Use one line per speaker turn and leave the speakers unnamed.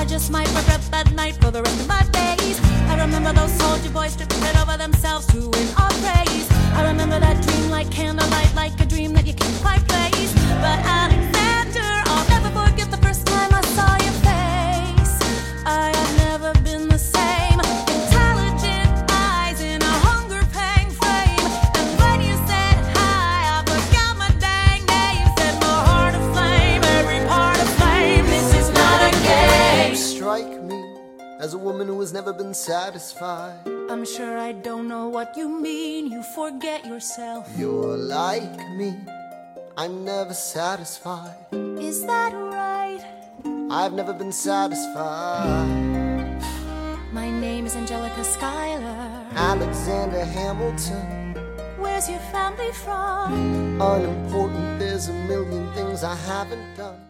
just might regret that night for the rest of my days. I remember those soldier boys stripping it over themselves to win our praise. I remember that dream like candlelight, like a dream that you can't quite place. But Alexander, I'll never forget the first time I saw your face. I have never been the same. Intelligent eyes in a hunger-pang frame. And when you said hi, I forgot my dang name. Set my heart aflame, every part aflame. This is not a game.
You strike me as a woman who has never been satisfied.
I'm sure I don't know what you mean. You forget yourself.
You're like me, I'm never satisfied.
Is that right?
I've never been satisfied.
My name is Angelica Schuyler.
Alexander Hamilton.
Where's your family from?
Unimportant, there's a million things I haven't done.